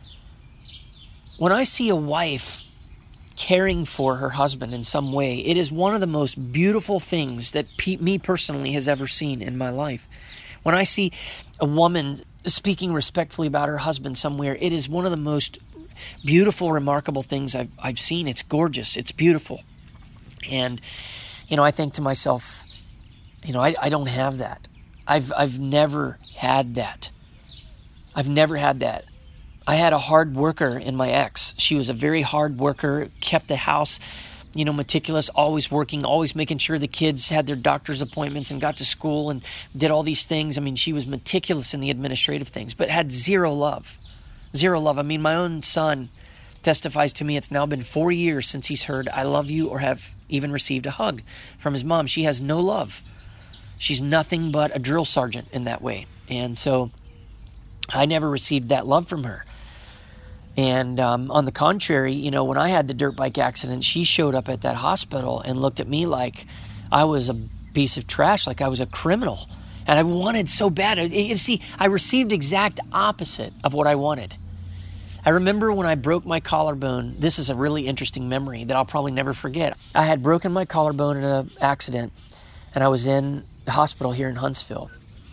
[SPEAKER 1] When I see a wife caring for her husband in some way, it is one of the most beautiful things that pe- me personally has ever seen in my life. When I see a woman speaking respectfully about her husband somewhere, it is one of the most beautiful, remarkable things I've I've seen. It's gorgeous. It's beautiful. And, you know, I think to myself, you know, I, I don't have that. I've I've never had that. I've never had that. I had a hard worker in my ex. She was a very hard worker, kept the house, you know, meticulous, always working, always making sure the kids had their doctor's appointments and got to school and did all these things. I mean, she was meticulous in the administrative things, but had zero love. Zero love. I mean, my own son testifies to me it's now been four years since he's heard I love you or have even received a hug from his mom. She has no love. She's nothing but a drill sergeant in that way. And so I never received that love from her. And um, on the contrary, you know, when I had the dirt bike accident, she showed up at that hospital and looked at me like I was a piece of trash, like I was a criminal. And I wanted so bad. You see, I received exact opposite of what I wanted. I remember when I broke my collarbone, this is a really interesting memory that I'll probably never forget. I had broken my collarbone in an accident, and I was in the hospital here in Huntsville.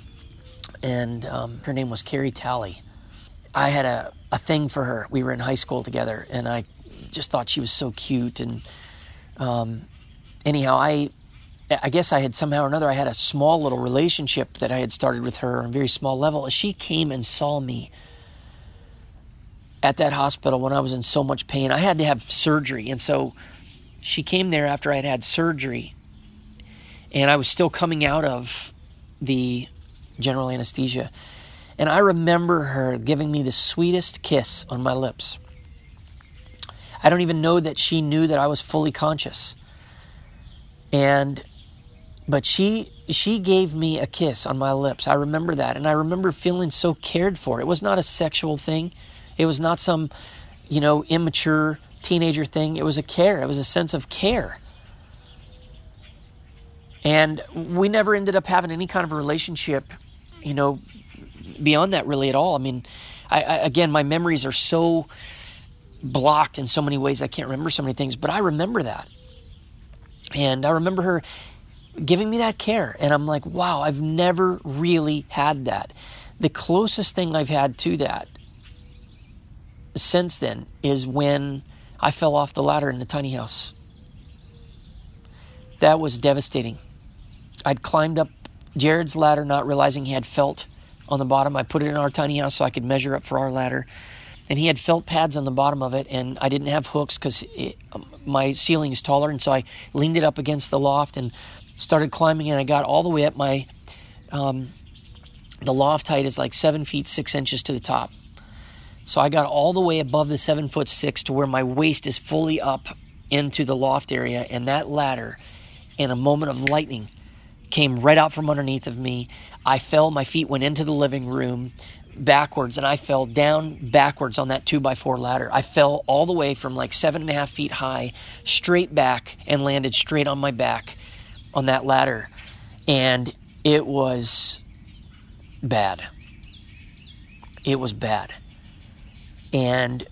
[SPEAKER 1] And um, her name was Carrie Talley. I had a, a thing for her. We were in high school together, and I just thought she was so cute. And um, anyhow, I I guess I had somehow or another, I had a small little relationship that I had started with her on a very small level. She came and saw me at that hospital when I was in so much pain. I had to have surgery, and so she came there after I had had surgery, and I was still coming out of the general anesthesia. And I remember her giving me the sweetest kiss on my lips. I don't even know that she knew that I was fully conscious. And, but she, she gave me a kiss on my lips. I remember that. And I remember feeling so cared for. It was not a sexual thing. It was not some, you know, immature teenager thing. It was a care. It was a sense of care. And we never ended up having any kind of a relationship, you know, beyond that really at all. I mean, I, I, again, my memories are so blocked in so many ways. I can't remember so many things, but I remember that. And I remember her giving me that care. And I'm like, wow, I've never really had that. The closest thing I've had to that since then is when I fell off the ladder in the tiny house. That was devastating. I'd climbed up Jared's ladder, not realizing he had felt on the bottom. I put it in our tiny house so I could measure up for our ladder. And he had felt pads on the bottom of it, and I didn't have hooks because my ceiling is taller, and so I leaned it up against the loft and started climbing, and I got all the way up. My um, the loft height is like seven feet six inches to the top. So I got all the way above the seven foot six to where my waist is fully up into the loft area, and that ladder, in a moment of lightning, came right out from underneath of me. I fell, my feet went into the living room backwards, and I fell down backwards on that two by four ladder. I fell all the way from like seven and a half feet high, straight back, and landed straight on my back on that ladder. And it was bad. It was bad. And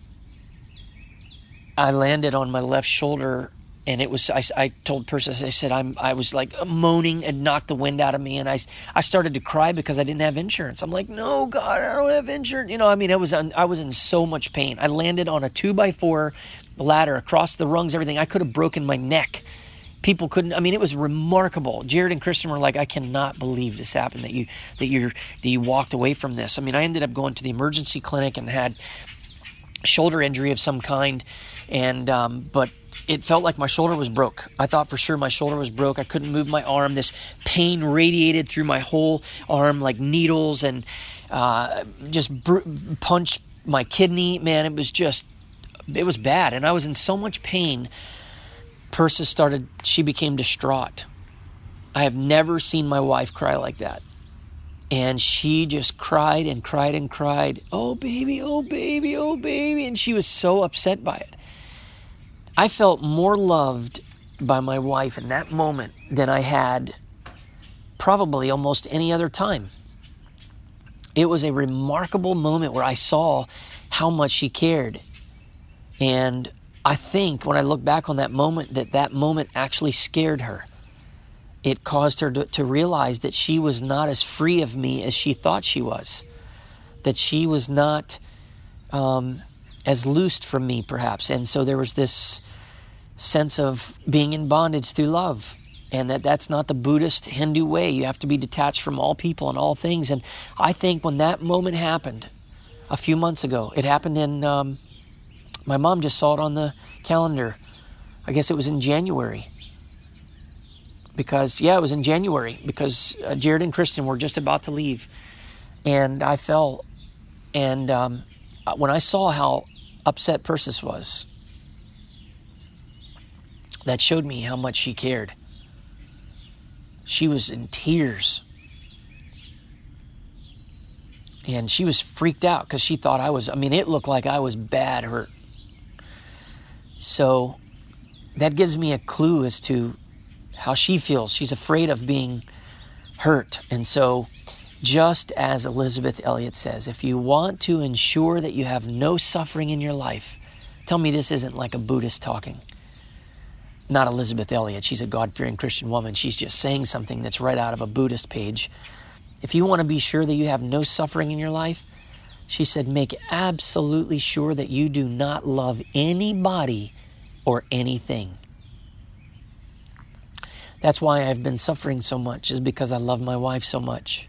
[SPEAKER 1] I landed on my left shoulder. And it was, I, I told Persis, I said, I'm, I was like moaning and knocked the wind out of me. And I, I started to cry because I didn't have insurance. I'm like, no, God, I don't have insurance. You know, I mean, I was, I was in so much pain. I landed on a two by four ladder across the rungs, everything. I could have broken my neck. People couldn't, I mean, it was remarkable. Jared and Kristen were like, I cannot believe this happened, that you, that you're, that you walked away from this. I mean, I ended up going to the emergency clinic and had shoulder injury of some kind. And, um, but, it felt like my shoulder was broke. I thought for sure my shoulder was broke. I couldn't move my arm. This pain radiated through my whole arm like needles, and uh, just br- punched my kidney. Man, it was just, it was bad. And I was in so much pain. Persis started, she became distraught. I have never seen my wife cry like that. And she just cried and cried and cried. Oh, baby, oh, baby, oh, baby. And she was so upset by it. I felt more loved by my wife in that moment than I had probably almost any other time. It was a remarkable moment where I saw how much she cared. And I think when I look back on that moment, that that moment actually scared her. It caused her to, to realize that she was not as free of me as she thought she was. That she was not um, as loosed from me, perhaps. And so there was this sense of being in bondage through love, and that that's not the Buddhist Hindu way. You have to be detached from all people and all things. And I think when that moment happened a few months ago, it happened in, um, my mom just saw it on the calendar. I guess it was in January. Because, yeah, it was in January, because uh, Jared and Kristen were just about to leave. And I fell, and um, when I saw how upset Persis was, that showed me how much she cared. She was in tears. And she was freaked out because she thought I was, I mean, it looked like I was bad hurt. So that gives me a clue as to how she feels. She's afraid of being hurt. And so, just as Elizabeth Elliot says, if you want to ensure that you have no suffering in your life, tell me this isn't like a Buddhist talking. Not Elizabeth Elliot. She's a God-fearing Christian woman. She's just saying something that's right out of a Buddhist page. If you want to be sure that you have no suffering in your life, she said, make absolutely sure that you do not love anybody or anything. That's why I've been suffering so much, is because I love my wife so much.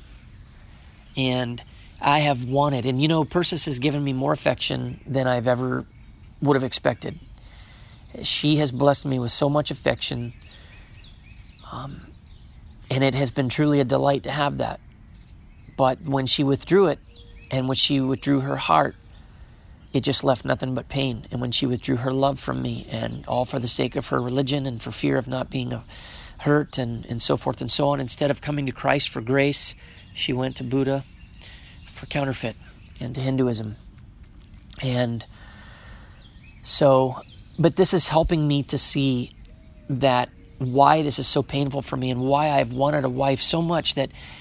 [SPEAKER 1] And I have wanted, and you know, Persis has given me more affection than I've ever would have expected. She has blessed me with so much affection, um, and it has been truly a delight to have that. But when she withdrew it, and when she withdrew her heart, it just left nothing but pain. And when she withdrew her love from me, and all for the sake of her religion and for fear of not being hurt and, and so forth and so on, instead of coming to Christ for grace, she went to Buddha for counterfeit and to Hinduism. And so, but this is helping me to see that why this is so painful for me and why I've wanted a wife so much, that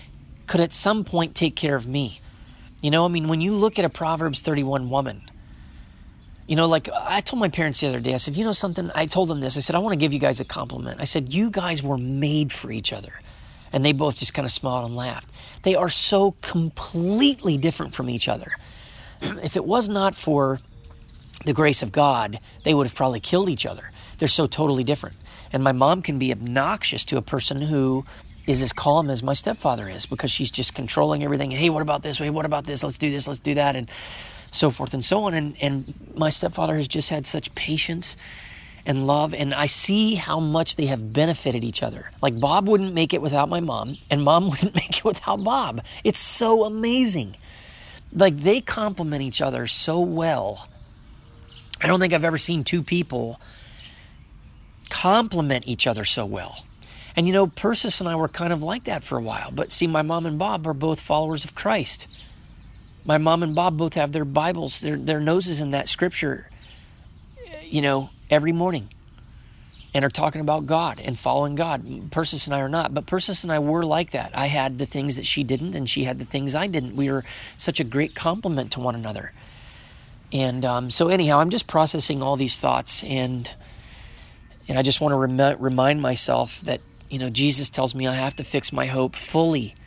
[SPEAKER 1] could at some point take care of me. You know, I mean, when you look at a Proverbs thirty-one woman, you know, like I told my parents the other day, I said, you know something, I told them this, I said, I want to give you guys a compliment. I said, you guys were made for each other. And they both just kind of smiled and laughed. They are so completely different from each other. If it was not for the grace of God, they would have probably killed each other. They're so totally different. And my mom can be obnoxious to a person who is as calm as my stepfather is, because she's just controlling everything. Hey, what about this? Hey, what about this? Let's do this. Let's do that. And so forth and so on. And, and my stepfather has just had such patience and love. And I see how much they have benefited each other. Like Bob wouldn't make it without my mom, and mom wouldn't make it without Bob. It's so amazing. Like they complement each other so well. I don't think I've ever seen two people complement each other so well. And you know, Persis and I were kind of like that for a while. But see, my mom and Bob are both followers of Christ. My mom and Bob both have their Bibles, their, their noses in that scripture, you know, every morning. And are talking about God and following God. Persis and I are not. But Persis and I were like that. I had the things that she didn't, and she had the things I didn't. We were such a great complement to one another. And um, so anyhow, I'm just processing all these thoughts. And and I just want to rem- remind myself that, you know, Jesus tells me I have to fix my hope fully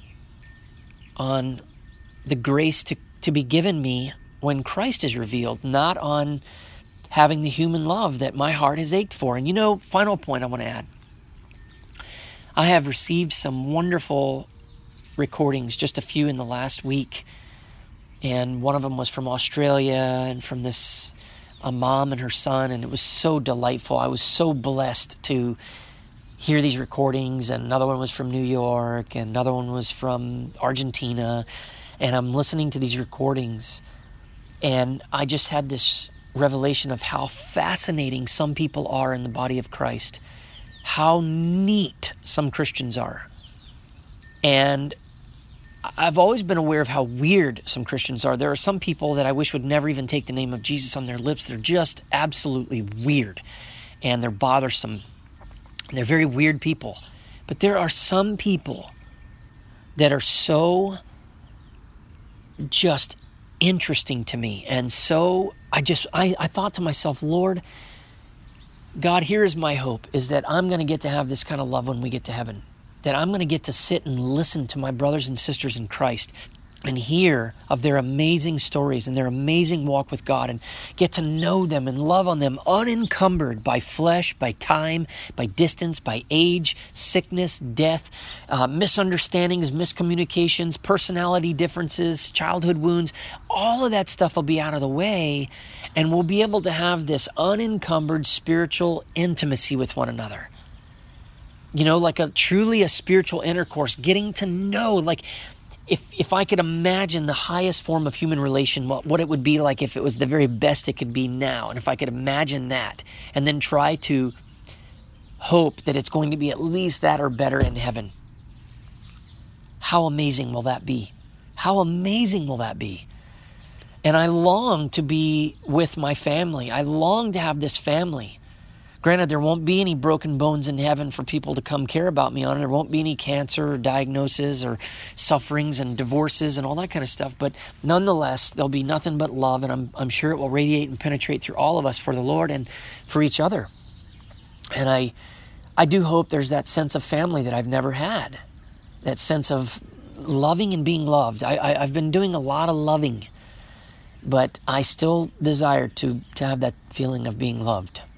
[SPEAKER 1] on the grace to, to be given me when Christ is revealed, not on having the human love that my heart has ached for. And you know, final point I want to add. I have received some wonderful recordings, just a few in the last week. And one of them was from Australia and from this a mom and her son. And it was so delightful. I was so blessed to hear these recordings. And another one was from New York. And another one was from Argentina. And I'm listening to these recordings. And I just had this revelation of how fascinating some people are in the body of Christ. How neat some Christians are. And I've always been aware of how weird some Christians are. There are some people that I wish would never even take the name of Jesus on their lips. They're just absolutely weird. And they're bothersome. And they're very weird people. But there are some people that are so just interesting to me. And so I just, I, I thought to myself, Lord, God, here is my hope, is that I'm going to get to have this kind of love when we get to heaven. That I'm going to get to sit and listen to my brothers and sisters in Christ and hear of their amazing stories and their amazing walk with God, and get to know them and love on them unencumbered by flesh, by time, by distance, by age, sickness, death, uh, misunderstandings, miscommunications, personality differences, childhood wounds. All of that stuff will be out of the way, and we'll be able to have this unencumbered spiritual intimacy with one another. You know, like a truly a spiritual intercourse, getting to know, like if if I could imagine the highest form of human relation, what, what it would be like if it was the very best it could be now. And if I could imagine that and then try to hope that it's going to be at least that or better in heaven. How amazing will that be? How amazing will that be? And I long to be with my family. I long to have this family. Granted, there won't be any broken bones in heaven for people to come care about me on. There won't be any cancer or diagnoses or sufferings and divorces and all that kind of stuff. But nonetheless, there'll be nothing but love, and I'm I'm sure it will radiate and penetrate through all of us for the Lord and for each other. And I I do hope there's that sense of family that I've never had, that sense of loving and being loved. I, I I've been doing a lot of loving, but I still desire to to have that feeling of being loved.